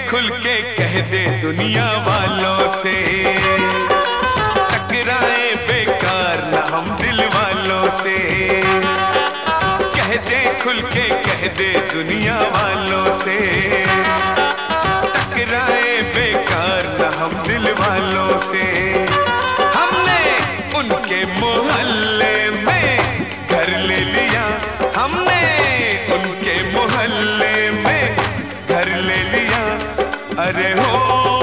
खुल के कह दे दुनिया वालों से, टकराए बेकार न हम दिल वालों से। कह दे खुल के कह दे दुनिया वालों से, टकराए बेकार न हम दिल वालों से। हमने उनके मोहल्ले में घर ले लिया, हमने उनके मोहल्ले में घर ले लिया। अरे हो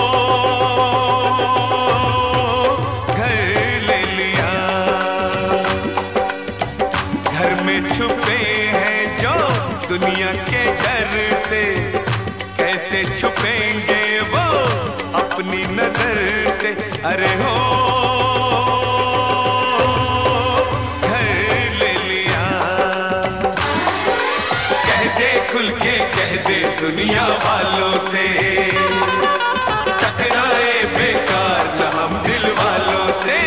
घर ले लिया। घर में छुपे हैं जो दुनिया के डर से, कैसे छुपेंगे वो अपनी नजर से। अरे हो खुल के कह दे दुनिया वालों से, टकराए बेकार न हम दिल वालों से।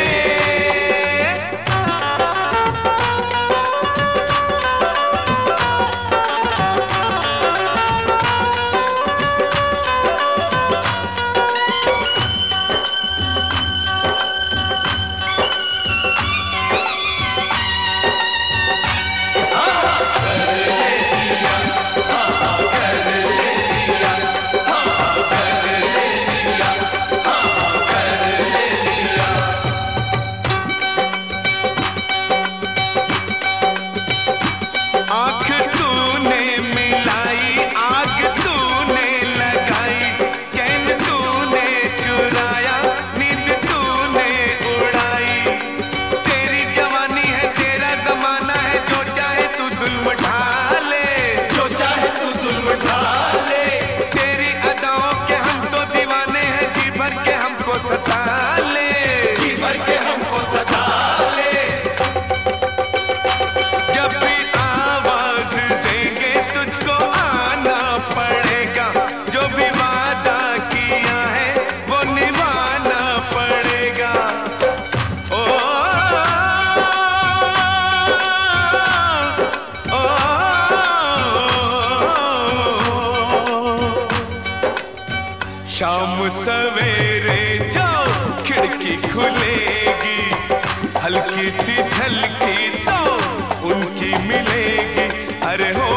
शाम सवेरे जो खिड़की खुलेगी, हल्की सी झलकी तो उनकी मिलेगी। अरे हो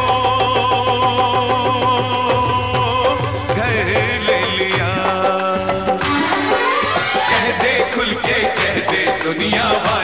घर ले लिया। कह दे खुल के कह दे दुनिया वालों